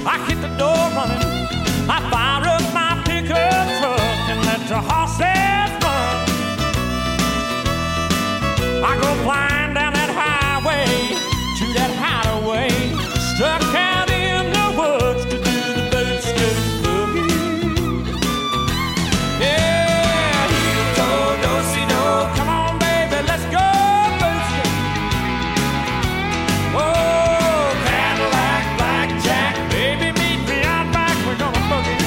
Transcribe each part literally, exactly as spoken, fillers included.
I hit the door running. I fire up my pickup truck and let the horses run. I go flying down that highway to that hideaway, stuck out in the woods to do the boot scoot boogie. Yeah, heel toe, do-si-do, come on baby, let's go boot scoot. Oh, Cadillac, blackjack, baby, meet me out back, we're gonna boogie.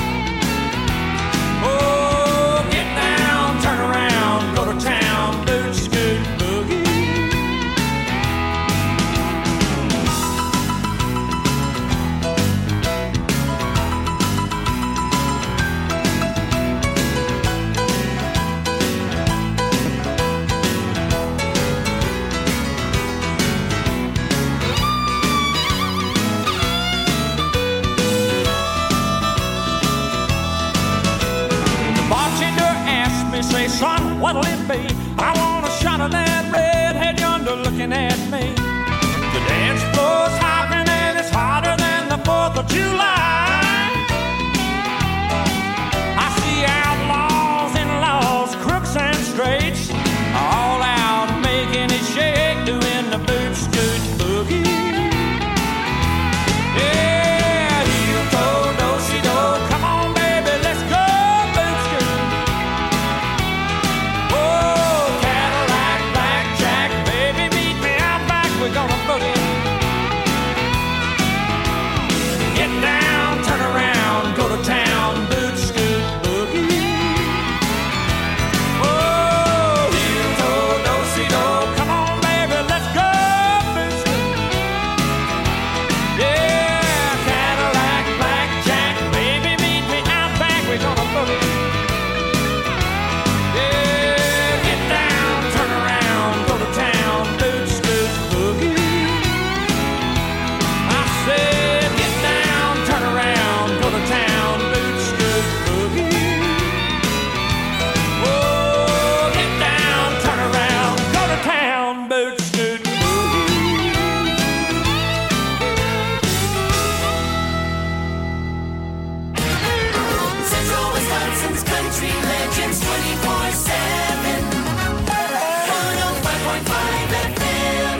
Oh, get down, turn around, go to town, boot scoot boogie. Bartender asked me, say, son, what'll it be? I want a shot of that redhead yonder looking at me. The dance floor's hopping and it's hotter than the fourth of July. I see outlaws and laws, crooks and straights, all out making it shake, doing the boot scoot boogie. Yeah, heel toe, do-si-do, come on baby, let's go boot scoot. Oh, Cadillac, blackjack, baby, meet me out back, we're gonna boogie. Get down, turn around, go to town, boot scoot boogie. Oh, heel toe, do-si-do, come on baby, let's go boot scoot. Yeah, Cadillac, blackjack, baby, meet me out back, we're gonna boogie. Yeah, get down, turn around, go to town, boot scoot boogie. I said, get down, turn around, go to town, boot scoot boogie. Oh, get down, turn around, go to town, boot scoot boogie. Central Wisconsin's country legends twenty-four seven. one oh five point five F M.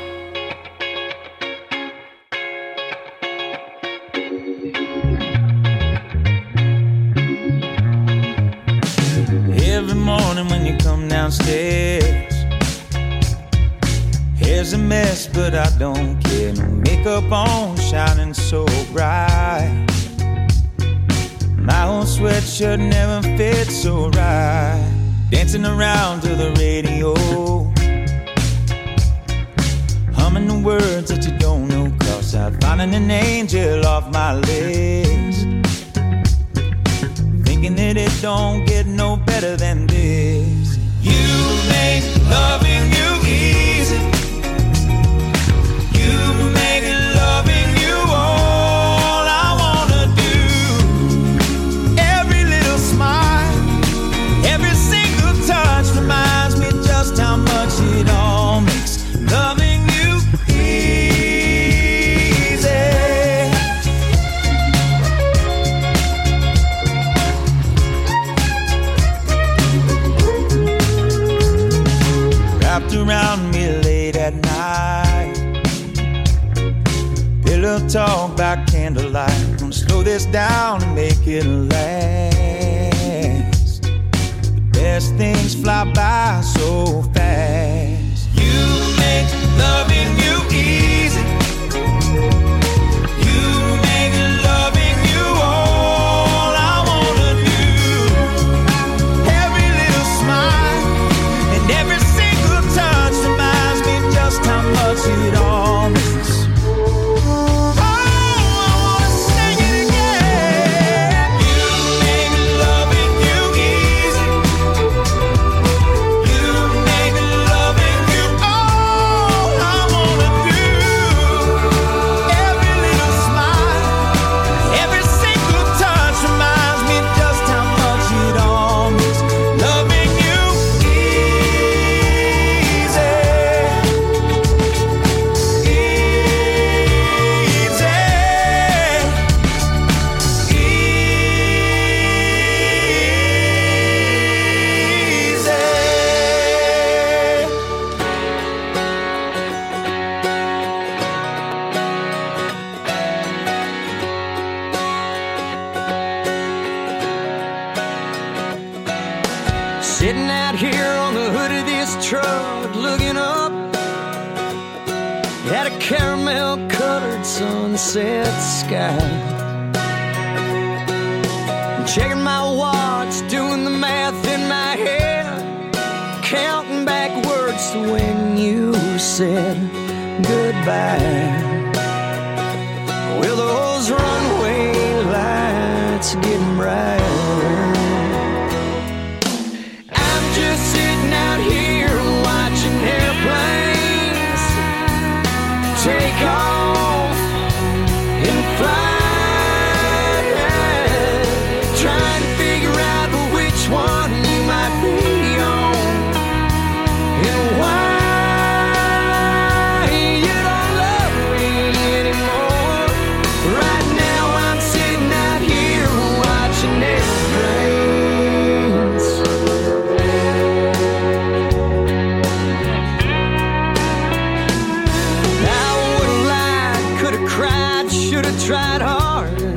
Every morning when you come downstairs, hair's a mess, but I don't care. No makeup on, shining so bright. My old sweatshirt never fits so right. Dancing around to the radio, humming the words that you don't know, 'cause I'm finding an angel off my list. Thinking that it don't get no better than this. You make loving you easy. You make loving you all I wanna do. Every little smile, every single touch reminds me just how much it all makes loving you easy. Wrapped around me late at night, pillow talk by candlelight. Gonna slow this down and make it last. The best things fly by so fast. You make loving you easy. You make loving you all I wanna do. Every little smile and every single touch reminds me just how much it all means. Oh, I wanna sing it again. You make loving you easy. You make loving you all I wanna Sitting out here on the hood of this truck, looking up at a caramel-colored sunset sky. Checking my watch, doing the math in my head, counting backwards to when you said goodbye. Well, those runway lights are getting brighter. I'm just sitting out here watching airplanes take off and fly. One you might be on, and why you don't love me anymore. Right now I'm sitting out here watching airplanes. I would've lied, could've cried, should've tried harder,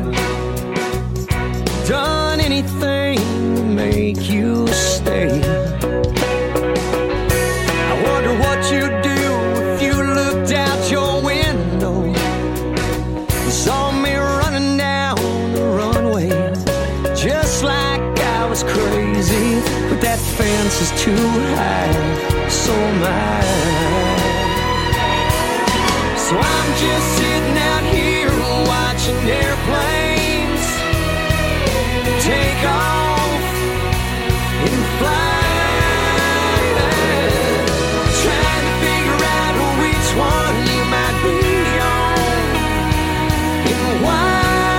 done anything make you stay. I wonder what you'd do if you looked out your window and saw me running down the runway, just like I was crazy. But that fence is too high, so am I. So I'm just sitting out here watching airplanes take off and fly, trying to figure out which one you might be on, and why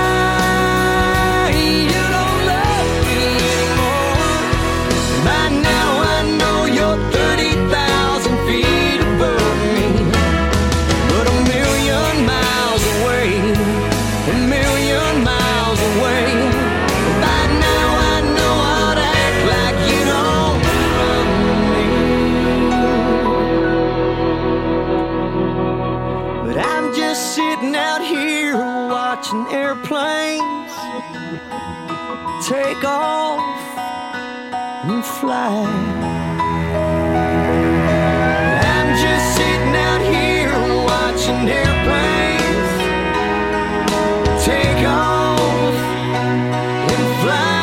you don't love me anymore. By now I know you're thirty thousand feet above me, but a million miles away, a million miles away. By now I know I'd act like you don't love me, but I'm just sitting out here watching airplanes take off and fly. I'm just sitting out here watching airplanes take off and fly,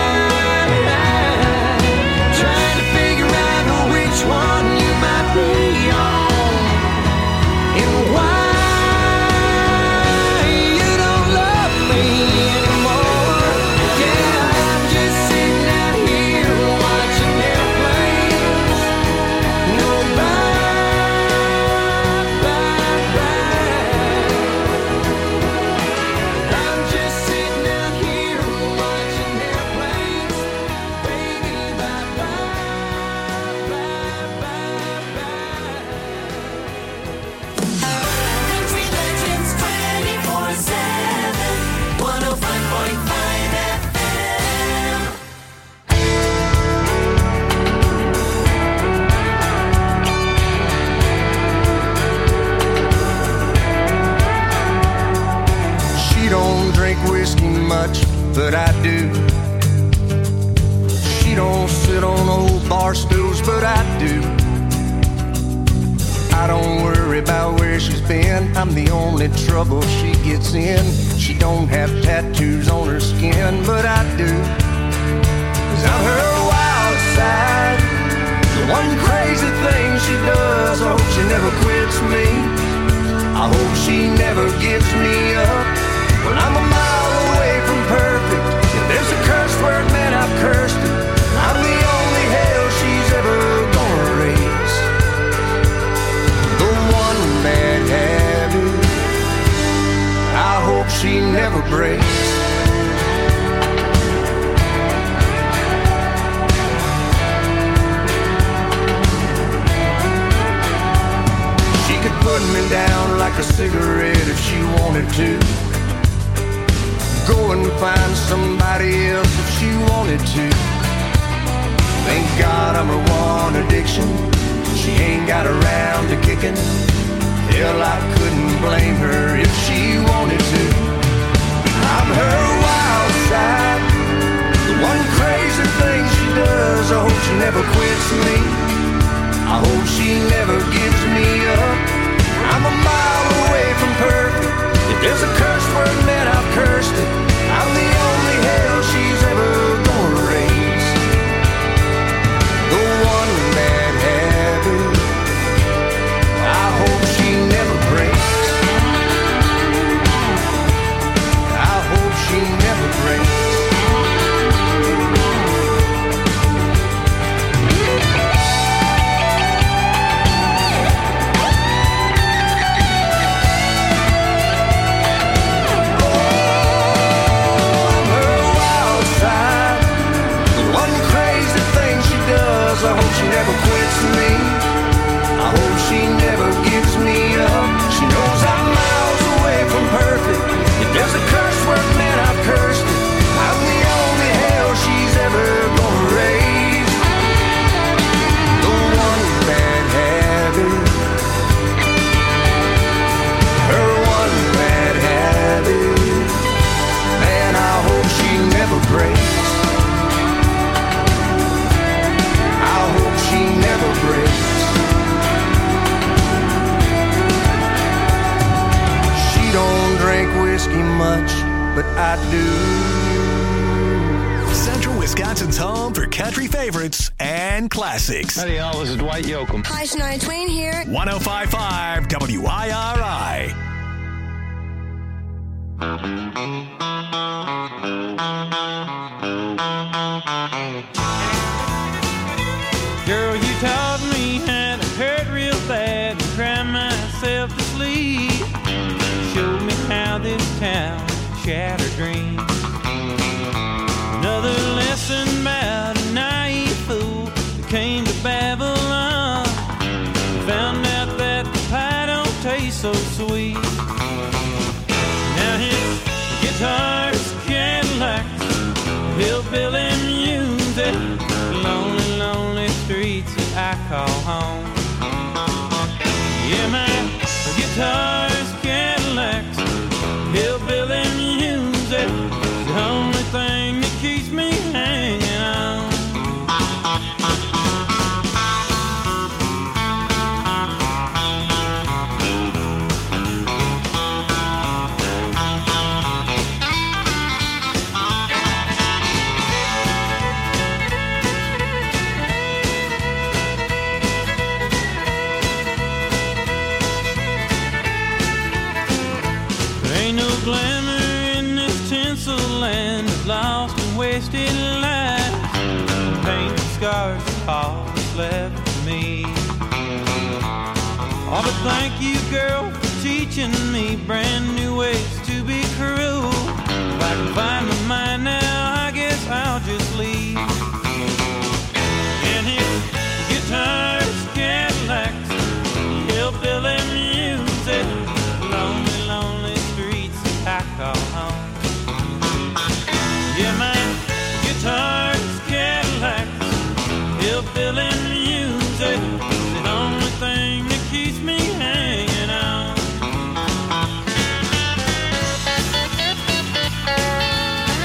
trying to figure out which one you might be on, and why you don't love me anymore. Yeah, I'm just sitting out here watching airplanes go by, by, by. I'm just sitting out here watching airplanes, baby, bye, bye, bye, bye, bye. Country Legends twenty-four seven, one oh five point five F M. She don't drink whiskey much, but I do. She don't sit on old bar stools, but I do. I don't worry about where she's been, I'm the only trouble she gets in. She don't have tattoos on her skin, but I do. Cause I'm her wild side, the one crazy thing she does. I hope she never quits me, I hope she never gives me up. Well, I'm a mile away from perfect, if there's a curse word, man, I've cursed it. I'm the only hell she's ever gonna raise, the one bad habit I hope she never breaks. She could put me down like a cigarette if she wanted to, go and find somebody else if she wanted to. Thank God I'm her one addiction, she ain't got around to kicking. Hell, I couldn't blame her if she wanted to. I'm her wild side, the one crazy thing she does. I hope she never quits me. I hope she never gives me up. I'm a mile away from perfect. If there's a curse word, man, I've cursed it. I'm the only hell she's ever gonna raise. The one bad habit I hope she never breaks. I hope she never breaks. I hope she never quits me. I hope she never gives me up. She knows I'm miles away from perfect. If there's a curse word, man, I've cursed it. I'm the only hell she's ever gonna raise. The one bad habit, her one bad habit, man, I hope she never breaks. She never breaks. She don't drink whiskey much, but I do. Central Wisconsin's home for country favorites and classics. Howdy, y'all. This is Dwight Yoakam. Hi, Shania Twain here. one oh five point five W I R I. Girl, you taught me how to hurt real bad and cry myself to sleep. Showed me how this town shattered dreams. Another lesson about a naive fool that came to Babylon. Found out that the pie don't taste so sweet. Now his guitar's Cadillacs, hillbilly music, lonely, lonely streets that I call home. Yeah, my guitar's Cadillacs, hillbilly music, the only thing that keeps me hanging on. Glamour in this tinsel land of lost and wasted lives. Paint scars of all that's left for me. Oh, but thank you, girl, for teaching me brand new ways to be cruel. If I can find my mind now, I guess I'll just leave. And his guitar's Cadillacs, hillbilly music, lonely, lonely I call home. Yeah, my guitar's Cadillacs, hillbilly music, the only thing that keeps me hanging on.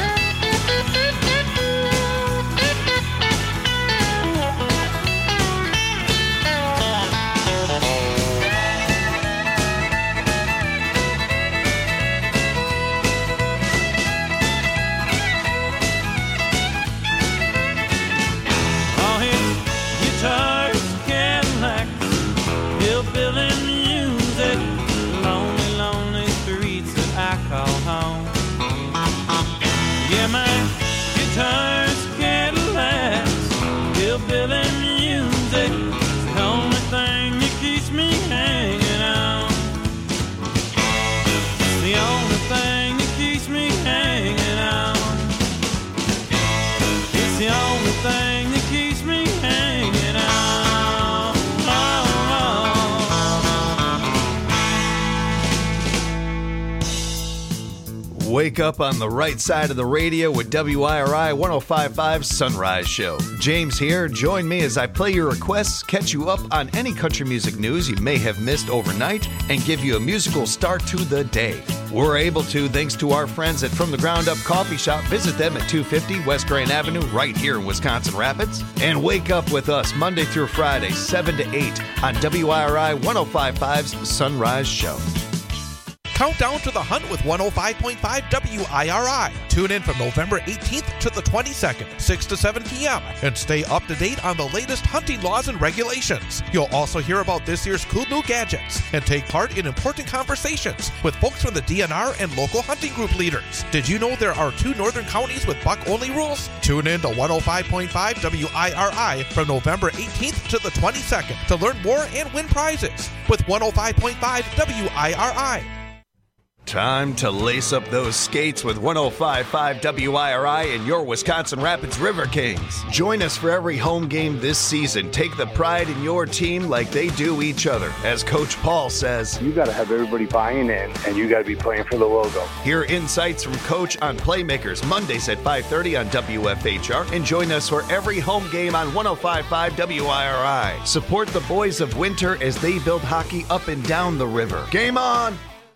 Wake up on the right side of the radio with W I R I one oh five point five Sunrise Show. James here. Join me as I play your requests, catch you up on any country music news you may have missed overnight, and give you a musical start to the day. We're able to thanks to our friends at From the Ground Up Coffee Shop. Visit them at two fifty West Grand Avenue right here in Wisconsin Rapids. And wake up with us Monday through Friday, seven to eight on W I R I one oh five point five's Sunrise Show. Countdown to the hunt with one oh five point five W I R I. Tune in from November eighteenth to the twenty-second, six to seven p.m. and stay up to date on the latest hunting laws and regulations. You'll also hear about this year's cool new gadgets and take part in important conversations with folks from the D N R and local hunting group leaders. Did you know there are two northern counties with buck-only rules? Tune in to one oh five point five W I R I from November eighteenth to the twenty-second to learn more and win prizes with one oh five point five W I R I. Time to lace up those skates with one oh five point five W I R I and your Wisconsin Rapids River Kings. Join us for every home game this season. Take the pride in your team like they do each other. As Coach Paul says, you got to have everybody buying in, and you got to be playing for the logo. Hear insights from Coach on Playmakers Mondays at five thirty on W F H R, and join us for every home game on one oh five point five W I R I. Support the boys of Winter as they build hockey up and down the river. Game on!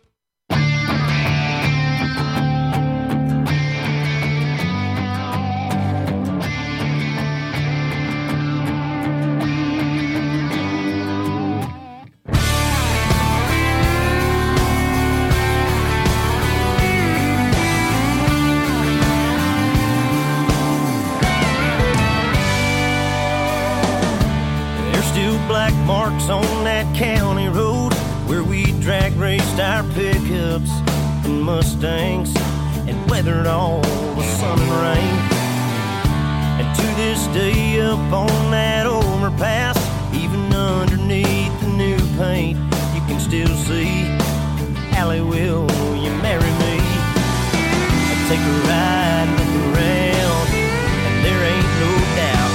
On that county road where we drag raced our pickups and Mustangs and weathered all the sun and rain. And to this day up on that overpass, even underneath the new paint, you can still see Allie, will you marry me? I'll take a ride and look around, and there ain't no doubt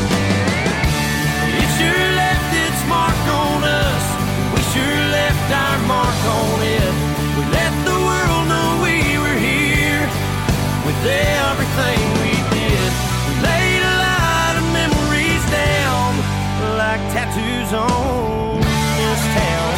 it sure left its mark on us. We sure left our mark on it. We let the world know we were here with everything we did. We laid a lot of memories down like tattoos on this town.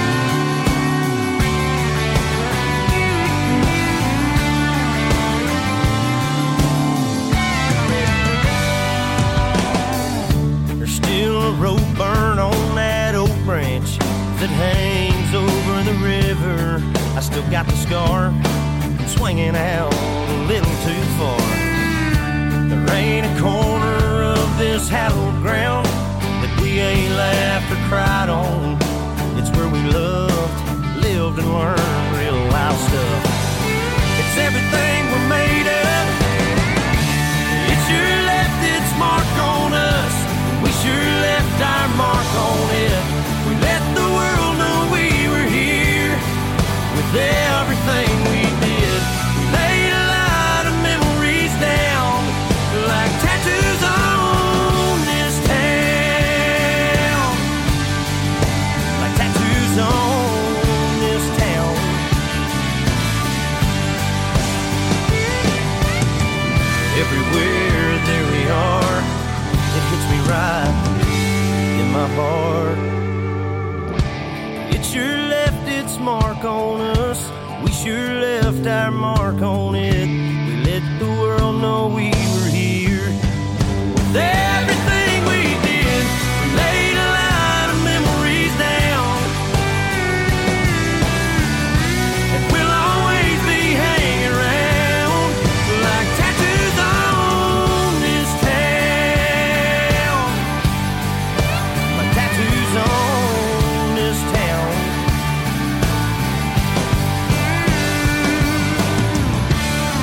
There's still a rope burn on that oak branch that hangs over the river. I still got the scar from swinging out a little too far. There ain't a corner of this hallowed ground that we ain't laughed or cried on. It's where we loved, lived, and learned real wild stuff. It's everything we're made of. It sure left its mark on us. We sure left our mark on it. We let the world know we were here with everything we did. We laid a lot of memories down like tattoos on this town. Like tattoos on this town. Everywhere there we are, it hits me right in my heart. It sure left its mark on us. We sure left our mark on it. We let the world know we were here with everything we did. We laid a lot of memories down, and we'll always be hanging around like tattoos on this town. Like tattoos on this town.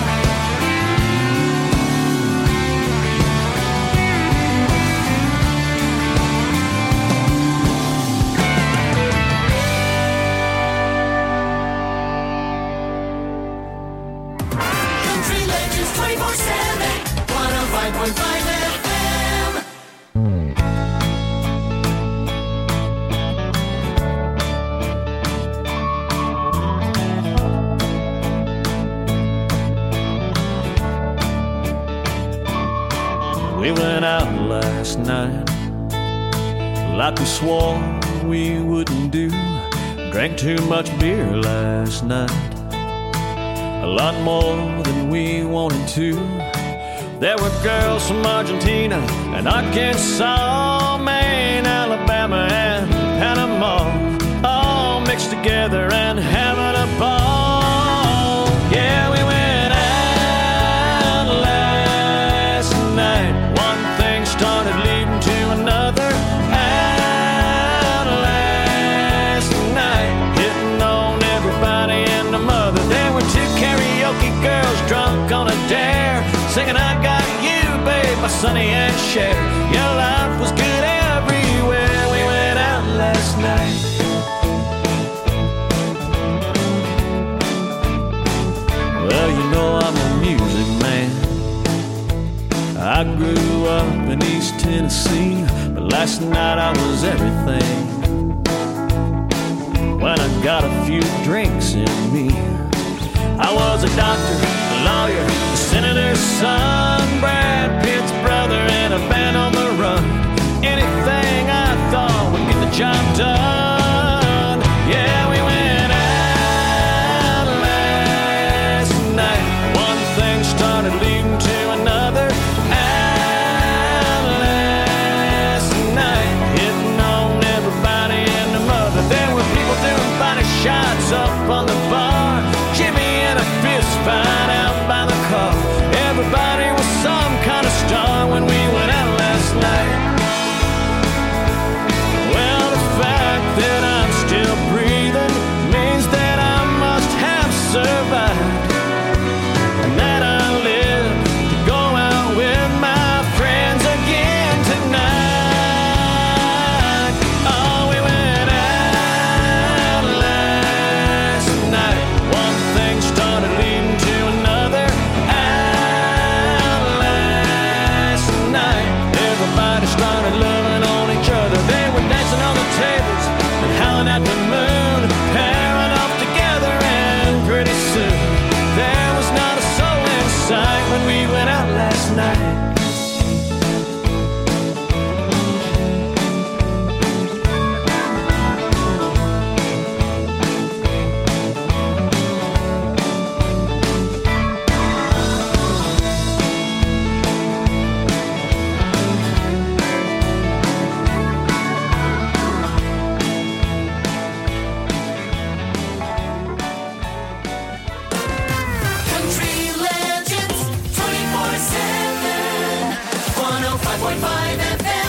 We went out last night like we swore we wouldn't do. Drank too much beer last night, a lot more than we wanted to. There were girls from Argentina and Arkansas, Maine, Alabama, and Panama, all mixed together and having a ball. Yeah, we went out last night. One thing started leading to another. Out last night, hitting on everybody and the mother. There were two karaoke girls drunk on a dare, singing I Got You, babe, by Sonny and Cher. Your life was good everywhere. We went out last night. Well, you know I'm a music man. I grew up in East Tennessee, but last night I was everything. When I got a few drinks in me, I was a doctor, a lawyer, a senator's son, Brad Pitt's brother, and a band on the run. Anything I thought would get the job done. Yeah, we went out last night. One thing started leading to another. Out last night, hitting on everybody and the mother. There were people doing body shots up on the bar, Jimmy and a fist fight out by the car. Everybody was some kind of star when we went out last night. Well, the fact that I'm still breathing means that I must have survived, and that I live to go out with my friends again tonight. Oh, we went out last night. One thing started leading to another. Out last night, everybody started loving on each other. They were dancing on the tables and howling at the moon, pairing off together, and pretty soon there was not a soul in sight when we went out last night. Country Legends twenty-four seven, one oh five point five F M.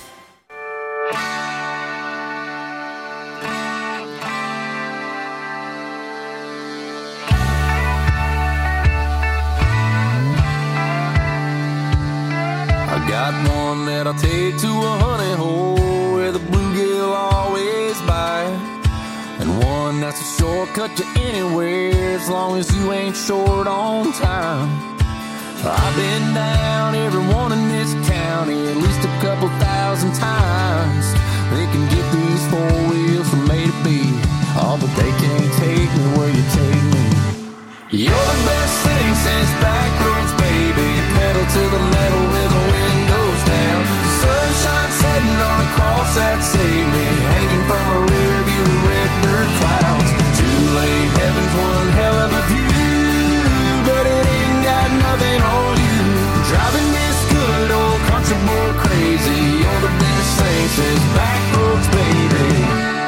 I got one that I'll take to a honey hole where the bluegill always bite, and one that's a shortcut to anywhere as long as you ain't short on time. I've been down every one in this county at least a couple thousand times. They can get these four wheels from A to B, oh, but they can't take me where you take me. You're the best thing since backroads, baby. Pedal to the metal with the windows down. Sunshine setting on a cross that saved me, hanging from a rear view of redbird clouds. Too late, heaven's one hell of a view, but it ain't got nothing on you. Driving this good old country boy crazy. You're the best thing since backroads, baby.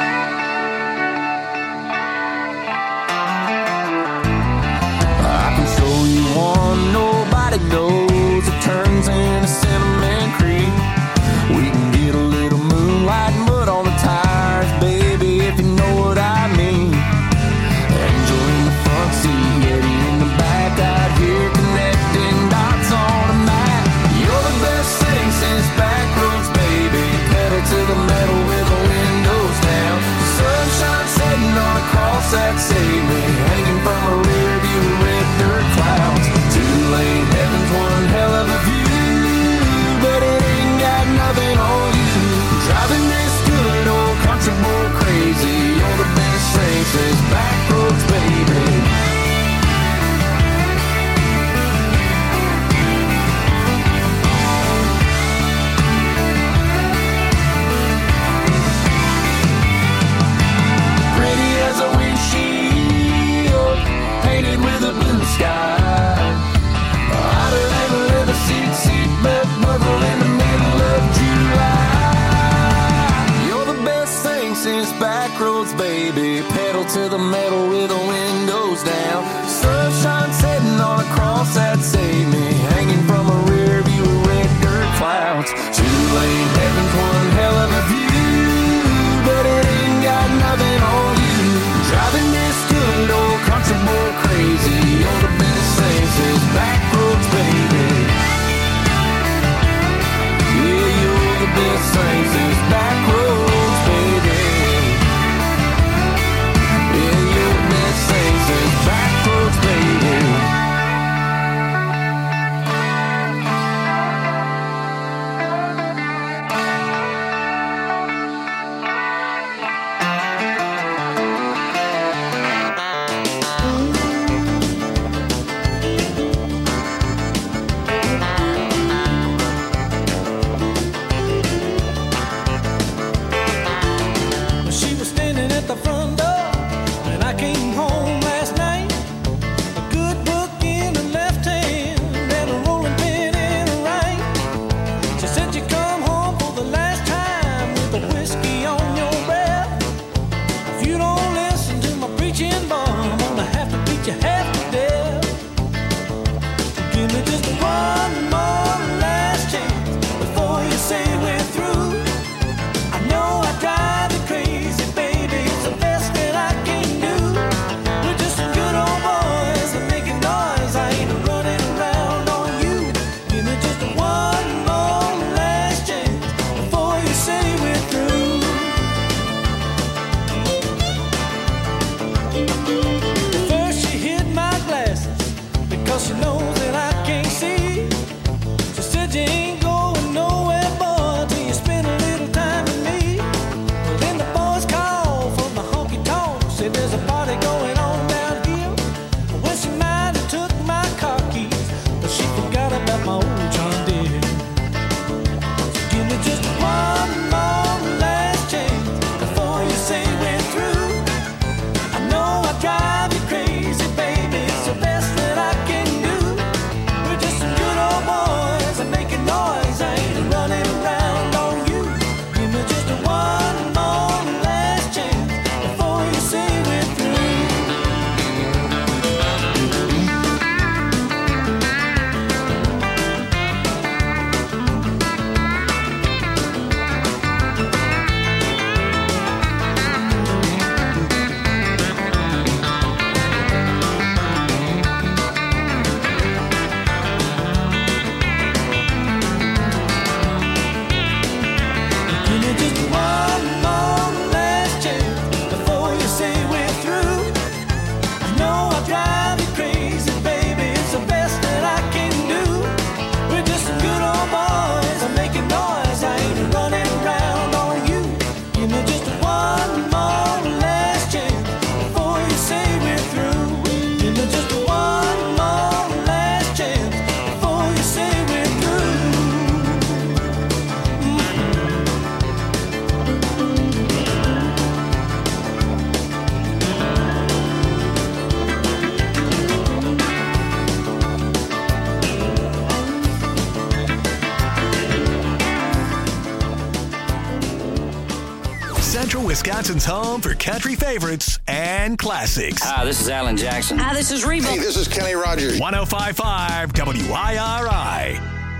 Wisconsin's home for country favorites and classics. Hi, this is Alan Jackson. Hi, this is Reba. Hey, this is Kenny Rogers. one oh five point five W I R I.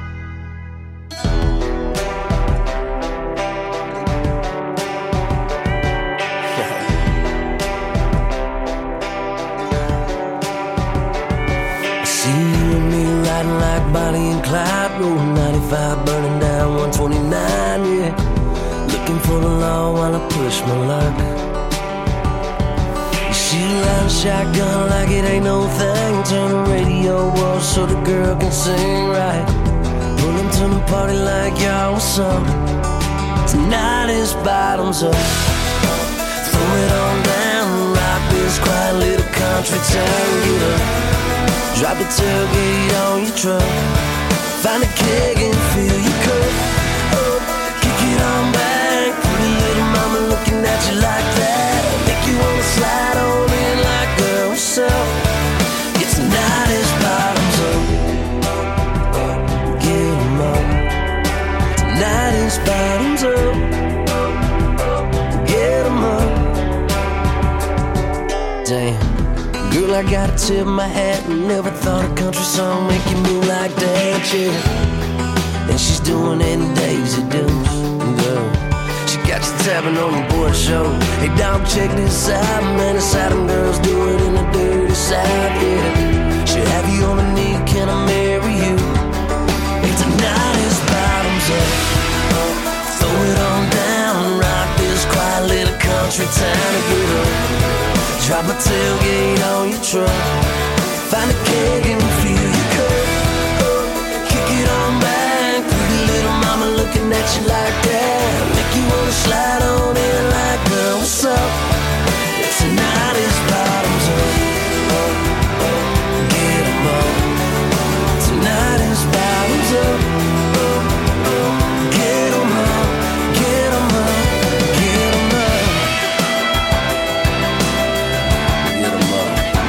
See you and me riding like Bonnie and Clyde, rolling ninety-five, burning down one twenty-nine, yeah. Looking for the law while I push my luck. You see you riding shotgun like it ain't no thing. Turn the radio off so the girl can sing right. Pulling to the party like y'all what's up. Tonight is bottoms up. Throw it on down, rock this quiet little country town. Get up, drop the tailgate on your truck. Find a keg and fill your cup up. Kick it on back, pretty little mama looking at you like that. Make you wanna slide on in like girl, what's up? It's tonight is bottoms up. Get 'em up. Tonight is bottoms up. Get 'em up. Damn, girl, I gotta tip my hat. Never thought a country song make you move like that, yeah. And she's doing it in Daisy Dukes, girl. She got you tapping on the board show. Hey, dog, check this out, man. It's how them girls do it in the dirty South, yeah. She'll have you on the knee, can I marry you? Hey, tonight is bottoms up. Throw it on down, rock this quiet little country town to get up. Drop a tailgate on your truck. Find a keg and fill your cup up. Kick it on back, pretty little mama looking at you like that. Make you wanna slide on in like girl, what's up? Tonight is bottoms up. Get 'em up. Tonight is bottoms up. Get 'em up. Get 'em up. Get 'em up. Get 'em up.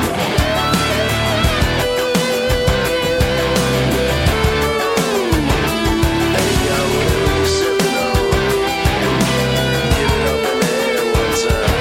Hey, yo, sip it on. Give it up in the air one time.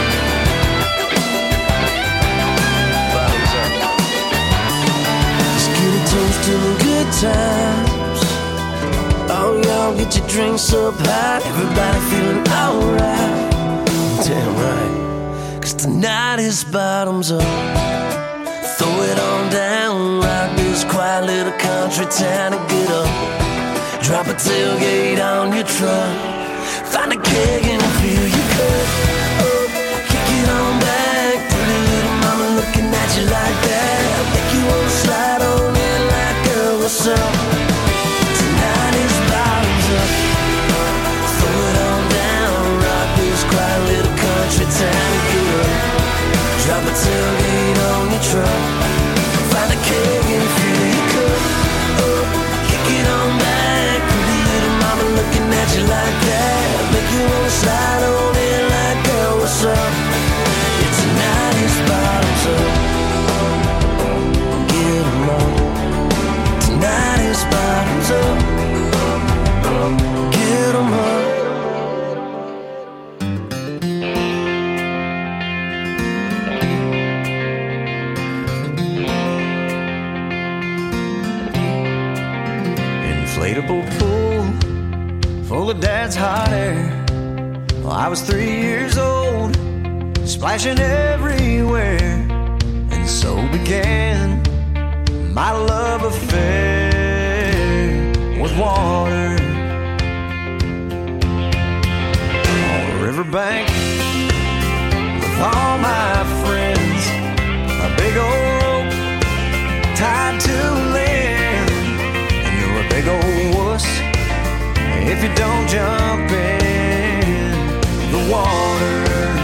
Bottoms up. Let's get a toast to the good times. Oh, y'all get your drinks up high. Everybody feeling alright. Damn right. Cause tonight is bottoms up. Throw it on down, rock this quiet little country town to get up. Drop a tailgate on your truck. Find a keg and fill your cup up. Kick it on back, pretty little mama looking at you like that. Make you wanna slide on in like girl, what's up? Tonight is bottoms up. Throw it on down, rock this quiet little country town to get up. Drop a tailgate on your truck. Find a keg and fill your cup up. Kick it on back, pretty little mama looking at you like that. Make you wanna slide on in like girl, what's up? It's tonight is bottoms up. Get 'em up. Tonight is bottoms up. Get 'em up. Inflatable pool full of dad's hot air. Well, I was three years old, splashing everywhere, and so began my love affair with water. On the riverbank with all my friends, a big old rope tied to land, and you're a big old wuss if you don't jump in the water.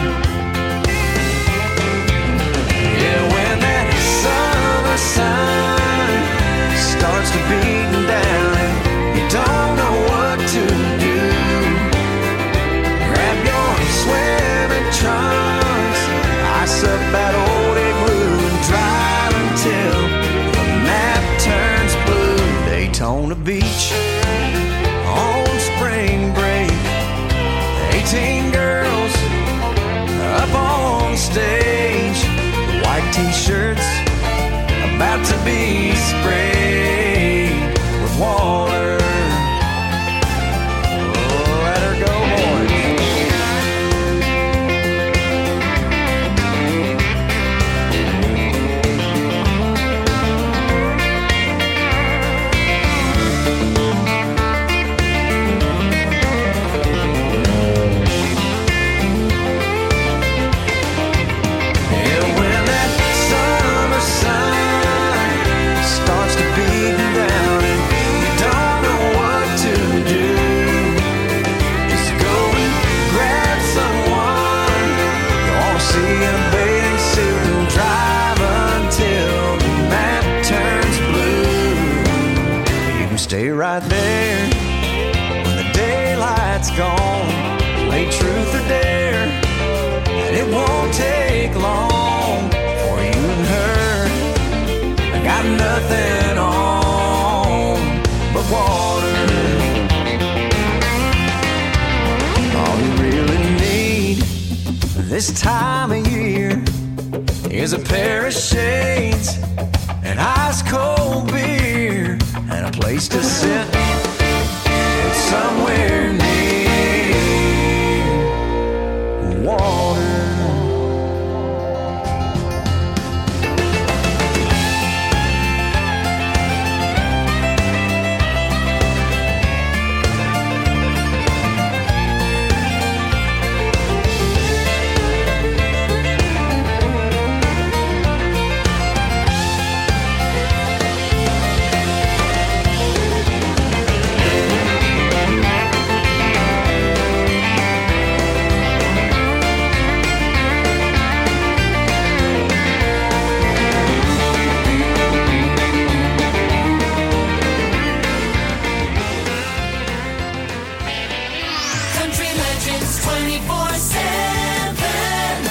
Yeah, when that summer sun starts to beat down and you don't know what to do, grab your swimming trunks, ice up that old igloo, and drive until the map turns blue. Daytona Beach on spring break, eighteen girls be sprayed with water. Oh, let her go, boys. And when that summer sun starts to beat down and you don't know what to do, just go and grab someone you want to see in a bathing suit and drive until the map turns blue. You can stay right there when the daylight's gone, play truth or dare, and it won't take long for you and her. I got nothing on but water. All you really need this time of year is a pair of shades, an ice cold beer, and a place to sit somewhere near water. Country Legends twenty-four seven.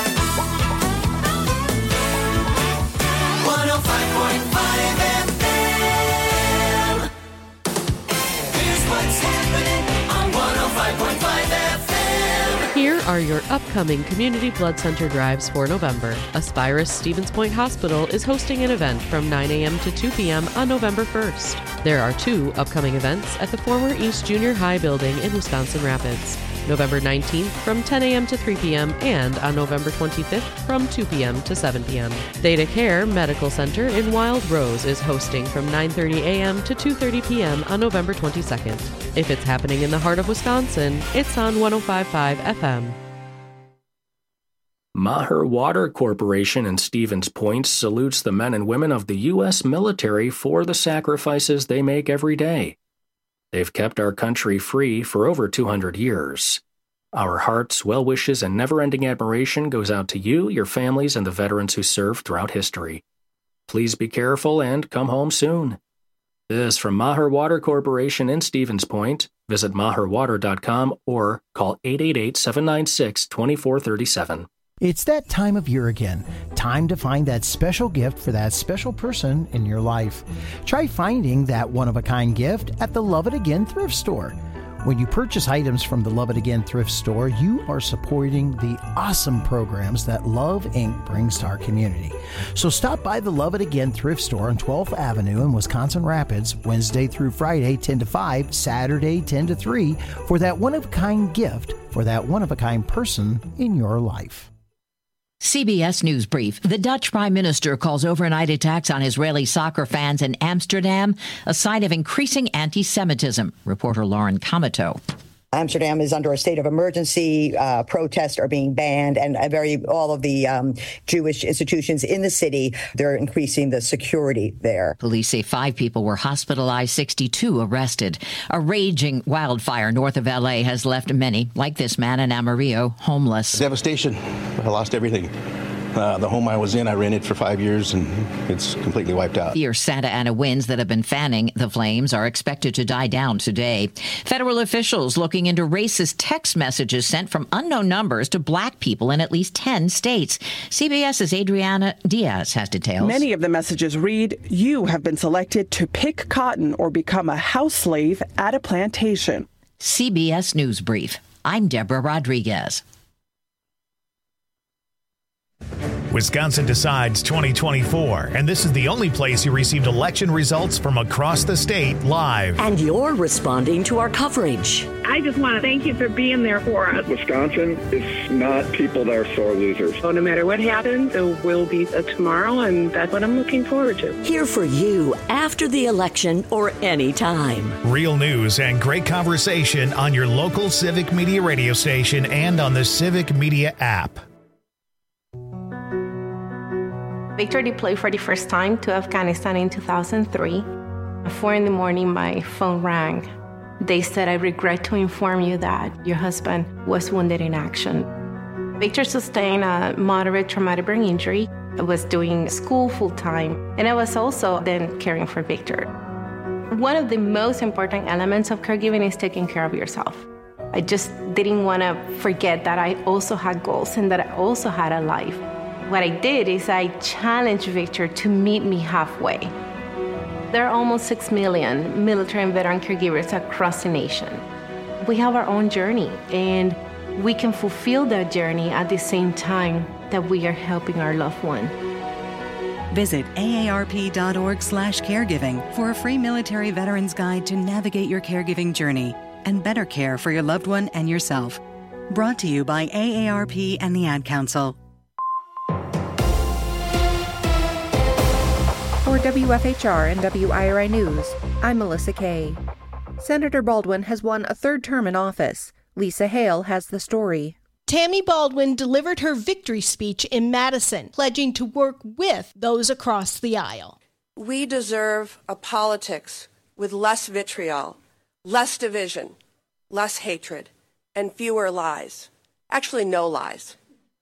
one oh five point five F M. Here's what's happening on one oh five point five F M. Here are your upcoming Community Blood Center drives for November. Aspirus Stevens Point Hospital is hosting an event from nine a.m. to two p.m. on November first. There are two upcoming events at the former East Junior High building in Wisconsin Rapids. November nineteenth from ten a.m. to three p.m. and on November twenty-fifth from two p.m. to seven p.m. Theta Care Medical Center in Wild Rose is hosting from nine thirty a.m. to two thirty p.m. on November twenty-second. If it's happening in the heart of Wisconsin, it's on one oh five point five F M. Maher Water Corporation in Stevens Point salutes the men and women of the U S military for the sacrifices they make every day. They've kept our country free for over two hundred years. Our hearts, well wishes, and never-ending admiration goes out to you, your families, and the veterans who served throughout history. Please be careful and come home soon. This from Maher Water Corporation in Stevens Point. Visit maher water dot com or call eight eight eight, seven nine six, two four three seven. It's that time of year again. Time to find that special gift for that special person in your life. Try finding that one-of-a-kind gift at the Love It Again thrift store. When you purchase items from the Love It Again thrift store, you are supporting the awesome programs that Love Incorporated brings to our community. So stop by the Love It Again thrift store on twelfth Avenue in Wisconsin Rapids, Wednesday through Friday, ten to five, Saturday, ten to three, for that one-of-a-kind gift for that one-of-a-kind person in your life. C B S News Brief. The Dutch Prime Minister calls overnight attacks on Israeli soccer fans in Amsterdam a sign of increasing anti-Semitism. Reporter Lauren Kamato. Amsterdam is under a state of emergency. Uh, protests are being banned, and uh, very all of the um, Jewish institutions in the city, they're increasing the security there. Police say five people were hospitalized, sixty-two arrested. A raging wildfire north of L A has left many, like this man in Amarillo, homeless. Devastation. I lost everything. Uh, the home I was in, I rented for five years, and it's completely wiped out. Fierce Santa Ana winds that have been fanning the flames are expected to die down today. Federal officials looking into racist text messages sent from unknown numbers to black people in at least ten states. CBS's Adriana Diaz has details. Many of the messages read, "You have been selected to pick cotton or become a house slave at a plantation." C B S News Brief. I'm Deborah Rodriguez. Wisconsin Decides twenty twenty-four, and this is the only place you received election results from across the state live. And you're responding to our coverage. I just want to thank you for being there for us. Wisconsin is not people that are sore losers. So no matter what happens, there will be a tomorrow, and that's what I'm looking forward to. Here for you after the election or any time. Real news and great conversation on your local Civic Media radio station and on the Civic Media app. Victor deployed for the first time to Afghanistan in two thousand three. At four in the morning, my phone rang. They said, I regret to inform you that your husband was wounded in action. Victor sustained a moderate traumatic brain injury. I was doing school full-time, and I was also then caring for Victor. One of the most important elements of caregiving is taking care of yourself. I just didn't want to forget that I also had goals and that I also had a life. What I did is I challenged Victor to meet me halfway. There are almost six million military and veteran caregivers across the nation. We have our own journey, and we can fulfill that journey at the same time that we are helping our loved one. Visit A A R P dot org slash caregiving for a free military veterans guide to navigate your caregiving journey and better care for your loved one and yourself. Brought to you by A A R P and the Ad Council. For W F H R and W I R I News, I'm Melissa Kay. Senator Baldwin has won a third term in office. Lisa Hale has the story. Tammy Baldwin delivered her victory speech in Madison, pledging to work with those across the aisle. We deserve a politics with less vitriol, less division, less hatred, and fewer lies. Actually, no lies.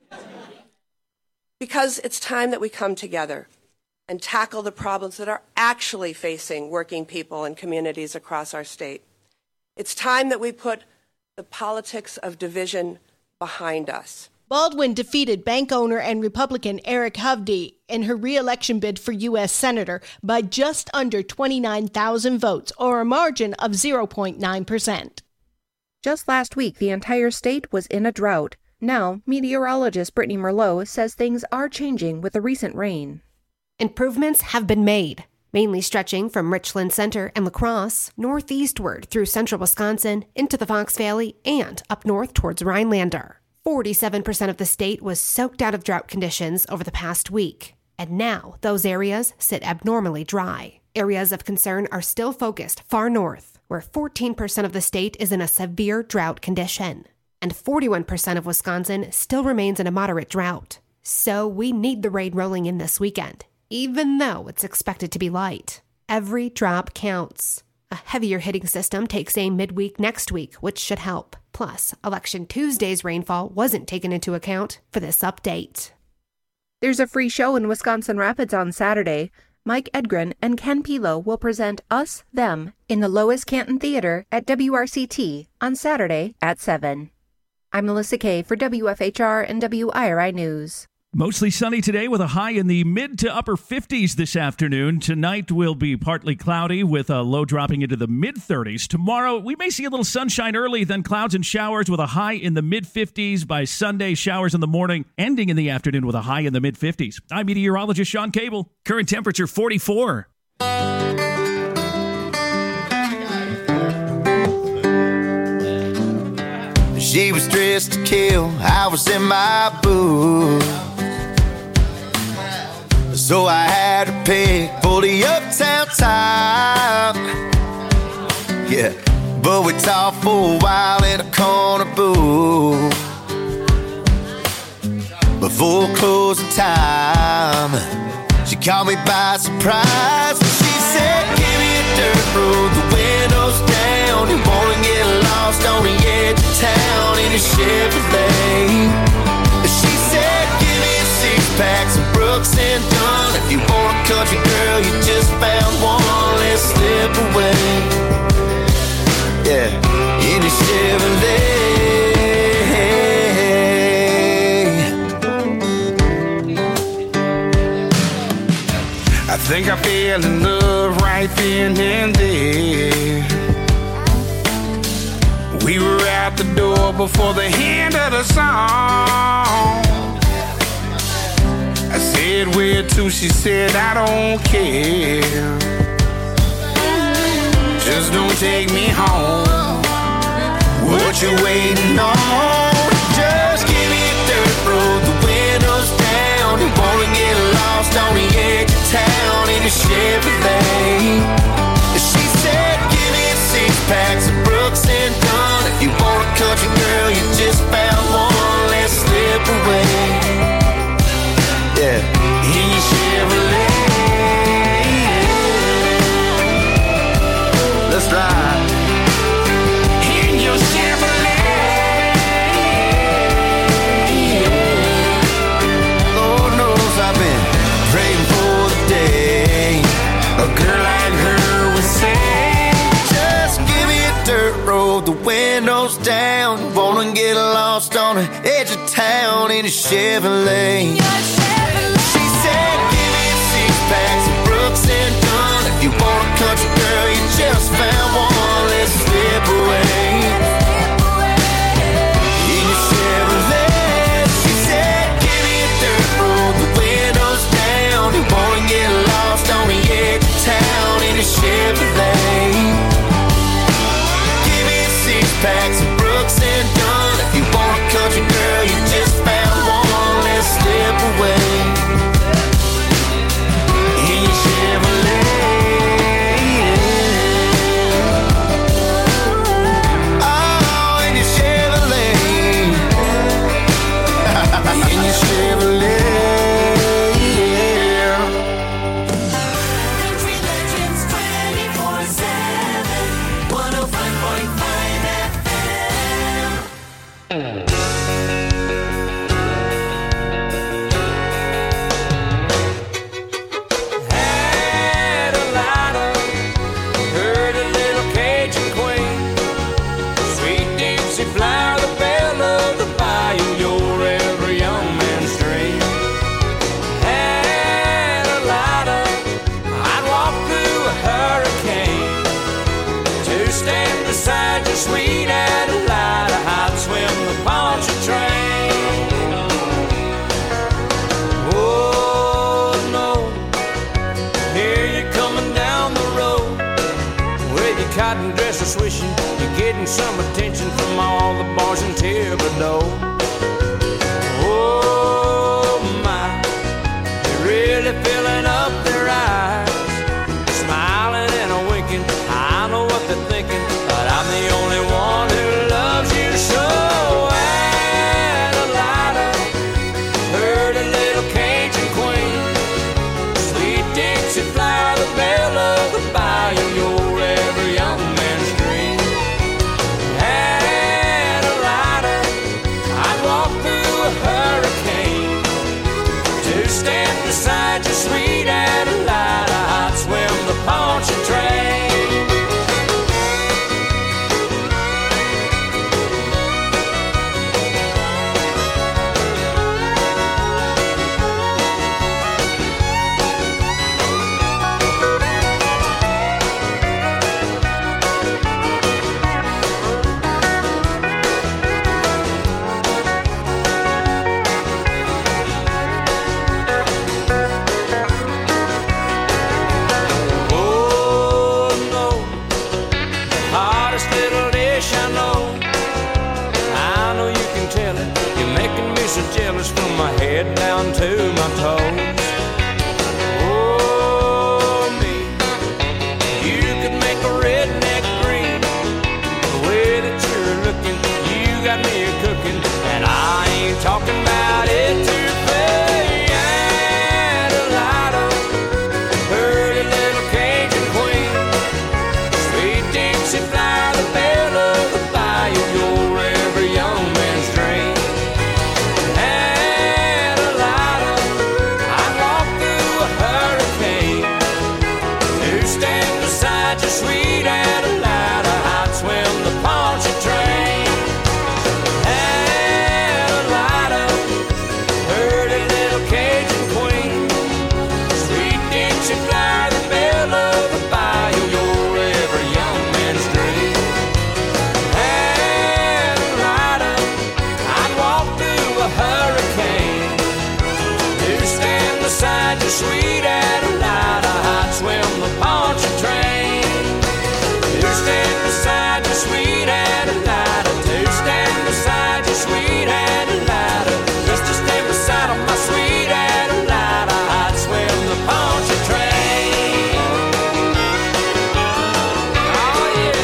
Because it's time that we come together and tackle the problems that are actually facing working people and communities across our state. It's time that we put the politics of division behind us. Baldwin defeated bank owner and Republican Eric Hovde in her re-election bid for U S Senator by just under twenty-nine thousand votes, or a margin of zero point nine percent. Just last week, the entire state was in a drought. Now, meteorologist Brittany Merlot says things are changing with the recent rain. Improvements have been made, mainly stretching from Richland Center and La Crosse northeastward through central Wisconsin into the Fox Valley and up north towards Rhinelander. forty-seven percent of the state was soaked out of drought conditions over the past week, and now those areas sit abnormally dry. Areas of concern are still focused far north, where fourteen percent of the state is in a severe drought condition, and forty-one percent of Wisconsin still remains in a moderate drought. So we need the rain rolling in this weekend, even though it's expected to be light. Every drop counts. A heavier hitting system takes aim midweek next week, which should help. Plus, Election Tuesday's rainfall wasn't taken into account for this update. There's a free show in Wisconsin Rapids on Saturday. Mike Edgren and Ken Pilo will present Us, Them in the Lois Canton Theater at W R C T on Saturday at seven. I'm Melissa Kay for W F H R and W I R I News. Mostly sunny today with a high in the mid to upper fifties this afternoon. Tonight will be partly cloudy with a low dropping into the mid thirties. Tomorrow, we may see a little sunshine early, then clouds and showers with a high in the mid fifties. By Sunday, showers in the morning, ending in the afternoon with a high in the mid fifties. I'm meteorologist Sean Cable. Current temperature forty-four. She was dressed to kill, I was in my booth. So I had to pick for the uptown time. Yeah, but we talked for a while in a corner booth. Before closing time, she caught me by surprise. She said, give me a dirt road, the windows down. You wanna get lost on the edge of town in a Chevrolet. She said, give me a six-pack, some Brooks and Dunn. If you want a country girl, you just found one. Let's slip away. Yeah, in a Chevrolet. I think I fell in love right then and there. We were out the door before the end of the song. said, where to? She said, I don't care. Just don't take me home. What you waiting on? Just give me a dirt road, the windows down. You wanna get lost on the edge of town in a Chevrolet. She said, give me six packs of Brooks and Dunn. If you want a country girl, you just found one. Let's slip away. Yeah, in your Chevrolet. Let's ride. In your Chevrolet. Lord knows I've been praying for the day a girl like her would say, just give me a dirt road, the windows down. Wanna get lost on the edge of town in a Chevrolet. She said, give me six packs of Brooks and Dunn. If you want a country girl, you just found one. Let's slip away. In your Chevrolet. She said, give me a dirt road, the windows down. You wanna get lost on the edge of town in a Chevrolet. Give me six packs of Brooks and Dunn. If you want a country girl, you just found one. Let's slip away. In your Chevrolet. Oh, in your Chevrolet. In your Chevrolet. Country Legends twenty-four seven, one oh five point five F M. Had a lighter, heard a little Cajun queen. Sweet Dixie flower, the belle of the bayou, you're every young man's dream. Had a lighter, I'd walk through a hurricane to stand beside you, sweet Adelida. I'd swim the Pontchartrain. Oh no, here you're coming down the road with your cotton dresser swishing. You're getting some attention from all the boys in Thibodeau. Oh my, they're really filling up their eyes, smiling and a winking. I know what they're thinking, but I'm the only one who loves you so. Adelida, heard a little Cajun queen. Sweet Dixie flower, the belle of the bayou, you're every young man's dream. Adelida, I'd walk through a hurricane to stand beside you, sweet Adelida. I'd swim the Pontchartrain. Oh no, the hottest little dish I know. I know you can tell it. You're making me so jealous from my head down to my toes. Oh me, you could make a redneck green. The way that you're looking, you got me a cooking, and I ain't talking about it too fast. Adelida, heard a little Cajun queen. Sweet Dixie flower, the belle of the bayou, you're every young man's dream. Adelida, I'd walk through a hurricane to stand beside you, sweet Adelida. I'd swim the Pontchartrain. Adelida, heard a little Cajun queen. Sweet Dixie flower, the belle of the bayou, you're every young man's dream. you, sweet Adelina, to stand beside you, sweet Adelina, just to stand beside of my sweet Adelina. I'd swim the Pontchartrain. Oh yeah.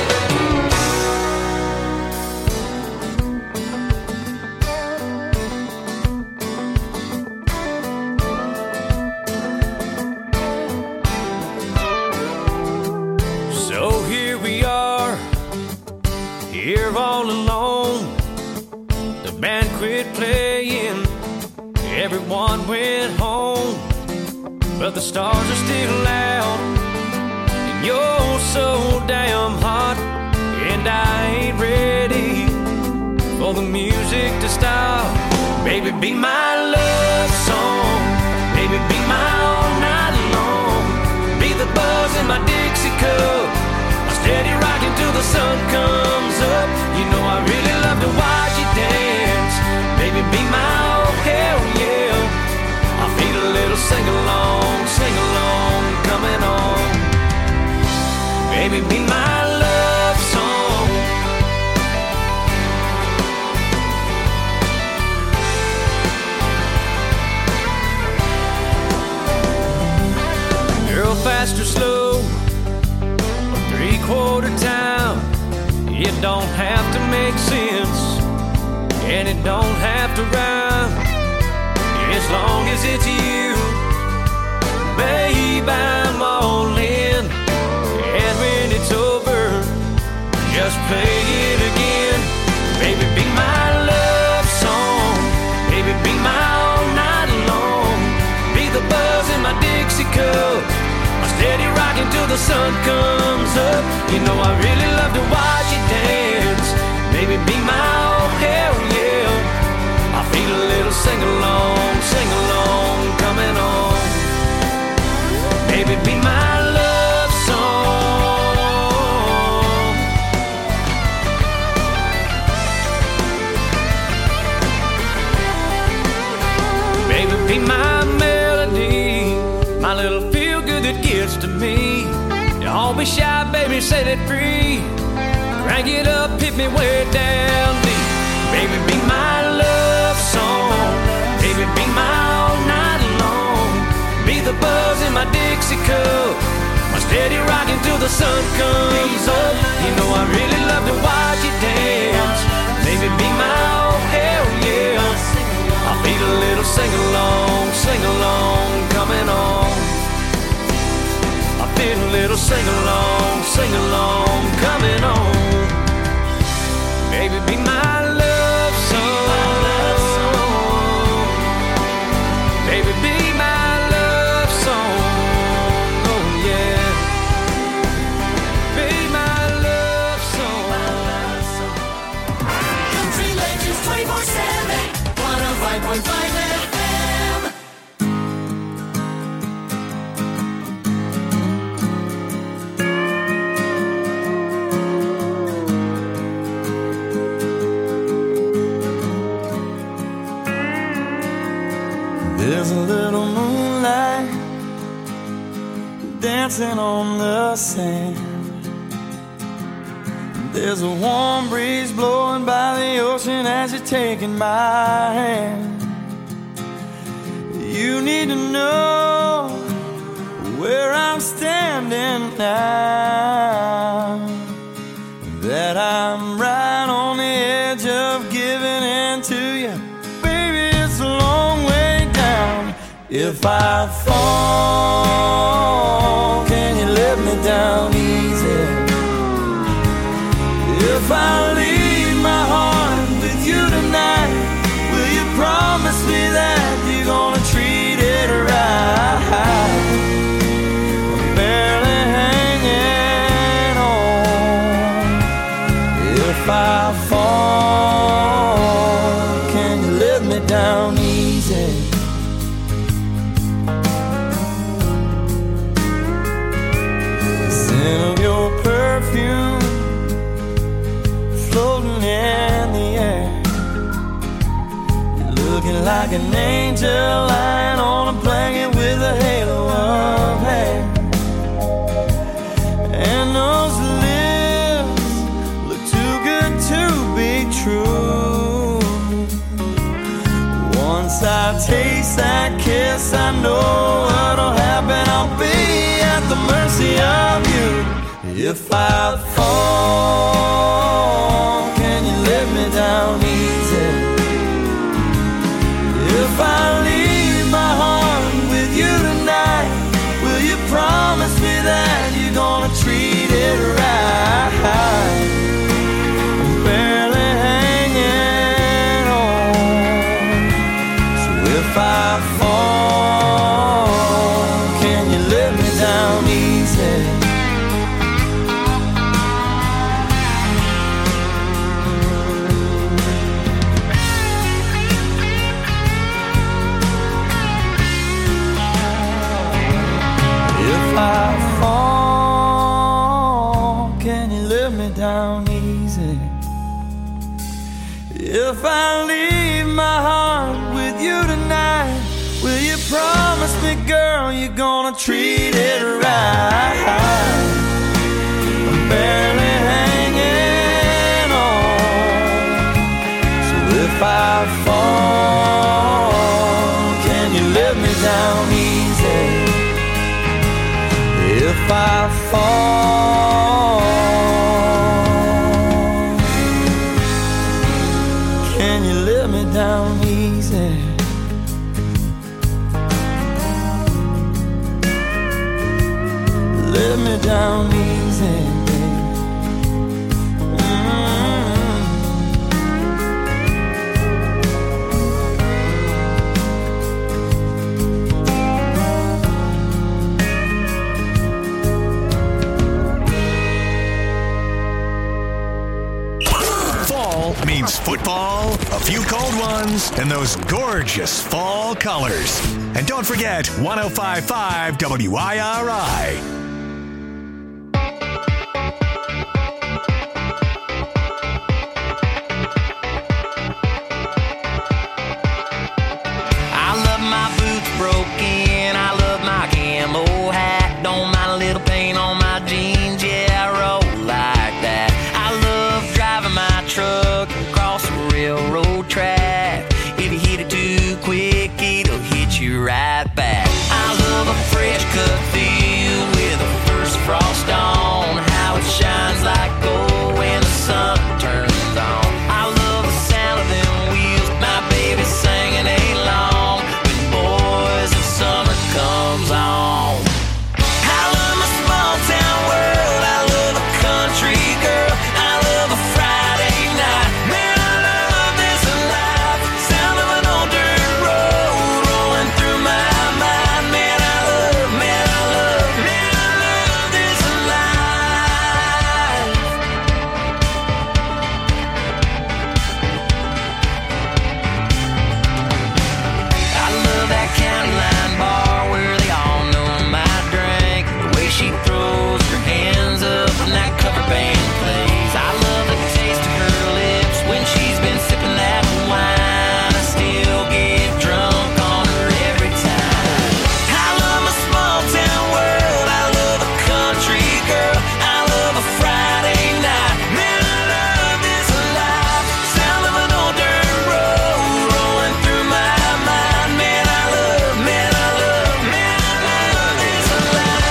So here we are, here all alone. The band quit playing, everyone went home, but the stars are still out, and you're so damn hot, and I ain't ready for the music to stop. Baby, be my love song, baby, be my all night long, be the buzz in my Dixie cup, my steady rocking till the sun comes up. You know I really love to watch you dance. Baby, be my oh hell yeah. I feel a little sing-along, sing-along coming on. Baby, be my love song. Girl, fast or slow, or three-quarter time, it don't have to make sense, and it don't have to rhyme, as long as it's you. Babe, I'm all in, and when it's over, just play it again. Baby, be my love song, baby, be my all night long, be the buzz in my Dixie cup, my steady rocking till the sun comes up. You know I really love to watch you dance. Baby, be my oh hell yeah. I feel a little sing-along, sing-along coming on. Baby, be my love song. Baby, be my melody, my little feel-good that gets to me. Don't be shy, baby, set it free. Crank it up, hit me way down deep. Baby, be my love song. Baby, be my all night long. Be the buzz in my Dixie cup, my steady rocking till the sun comes up. You know I really love to watch you dance. Baby, be my oh hell yeah. I feel a little sing-along, sing-along coming on. I feel a little sing-along, sing-along coming on. Baby, be my love song. Baby, be my love song. Oh yeah. Be my love song. Country Legends twenty-four seven, one oh five point five F M. There's a little moonlight dancing on the sand. There's a warm breeze blowing by the ocean as you're taking my hand. You need to know where I'm standing now, that I'm right on the edge of giving in to you. Baby, it's a long way down. If I fall, can you let me down easy? If I leave my heart with you tonight, will you promise me that you're gonna treat it right? I'm barely hanging on. If I fall, can you let me down easy? The scent of your perfume floating in the air, you're looking like an angel lying on a blanket with a halo of hair. And those lips look taste that kiss, I know what'll happen. I'll be at the mercy of you. If I fall, can you let me down easy? If I leave my heart with you tonight, will you promise me that you're gonna treat it right? I'm barely hanging on. So if I fall, can you let me down easy? If I fall, can you let me down easy? If I leave my heart with you tonight, will you promise me, girl, you're gonna treat it right? I'm barely hanging on. So if I fall, can you let me down easy? If I fall, can you let me down easy? Let me down easy, baby. Fall means football, a few cold ones, and those gorgeous fall colors. And don't forget one oh five point five W I R I. I love my boots broken, I love my camo hat. Don't mind a little paint on my jeans, yeah, I roll like that. I love driving my truck across the railroad track. If you hit it too quick, it'll hit you right back. I love a fresh cut field with the first frost on. How it shines like gold when the sun turns on. I love the sound of them wheels, my baby singing along when boys and summer comes on. I love my small town world, I love a country girl, I love a Friday night. Man, I love this life, sound of an old dirt road rolling through my mind. Man, I love, man, I love, man, I love this life. I love that county line bar where they all know my drink. The way she throws her hands up when that cover band plays. I love the taste of her lips when she's been sipping that wine. I still get drunk on her every time. I love my small town world, I love a country girl, I love a Friday night. Man, I love this life, sound of an old dirt road rolling through my mind. Man, I love, man, I love, man, I love this life.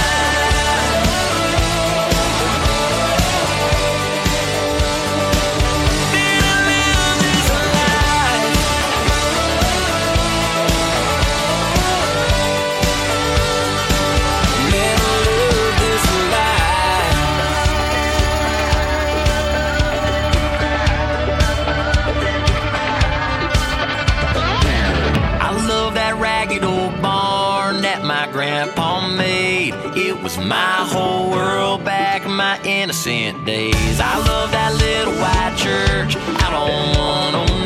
Man, I love this life. Man, I love this life. I love that ragged old barn that my grandpa made. It was my whole world back in my innocent days. I love that little white church out on one oh